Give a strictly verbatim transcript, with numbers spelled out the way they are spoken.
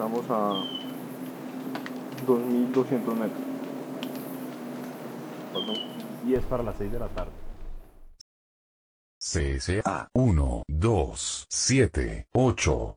Estamos a dos mil doscientos metros. diez para las seis de la tarde. C S A uno, dos, siete, ocho.